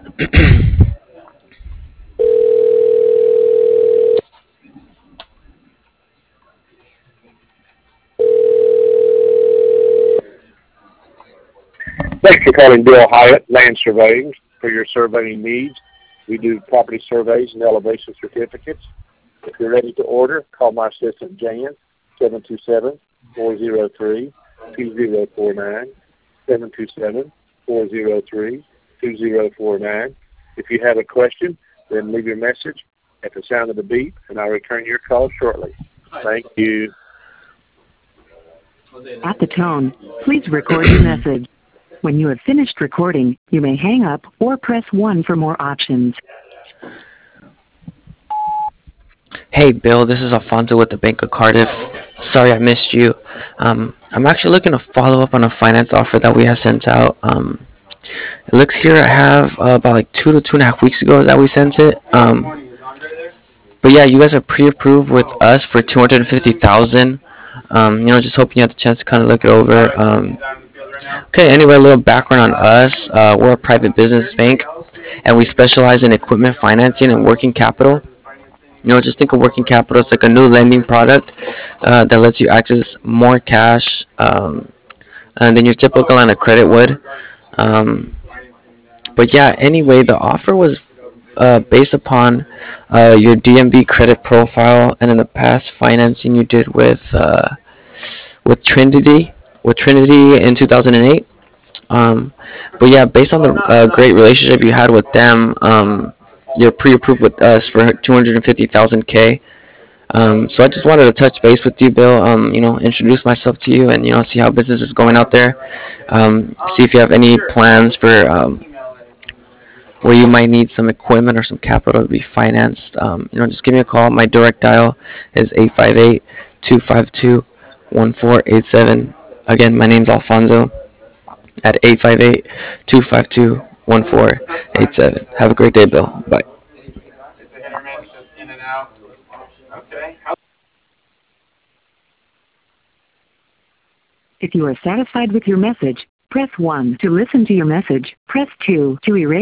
Thanks for calling Bill Hyatt Land Surveying for your surveying needs. We do property surveys and elevation certificates. If you're ready to order, call my assistant Jan, 727-403-2049, 727-403-2049. If you have a question, then leave your message at the sound of the beep, and I'll return your call shortly. Thank you. At the tone, please record your message. When you have finished recording, you may hang up or press 1 for more options. Hey Bill, this is Alfonso with the Bank of Cardiff. Sorry I missed you. I'm actually looking to follow up on a finance offer that we have sent out. It looks here I have about like 2 to 2.5 weeks ago that we sent it. But yeah, you guys are pre-approved with us for 250,000. Just hoping you had the chance to kind of look it over. Okay, anyway, a little background on us. We're a private business bank, and we specialize in equipment financing and working capital. Just think of working capital as like a new lending product that lets you access more cash than your typical line of credit would. Um, but yeah, anyway, the offer was based upon your DMB credit profile and in the past financing you did with Trinity in 2008. Um, but yeah, based on the great relationship you had with them, you're pre-approved with us for 250,000 K. So I just wanted to touch base with you, Bill. Introduce myself to you, and see how business is going out there. See if you have any plans for where you might need some equipment or some capital to be financed. Just give me a call. My direct dial is 858-252-1487. Again, my name's Alfonso at 858-252-1487. Have a great day, Bill. Bye. If you are satisfied with your message, press 1 to listen to your message. Press 2 to erase.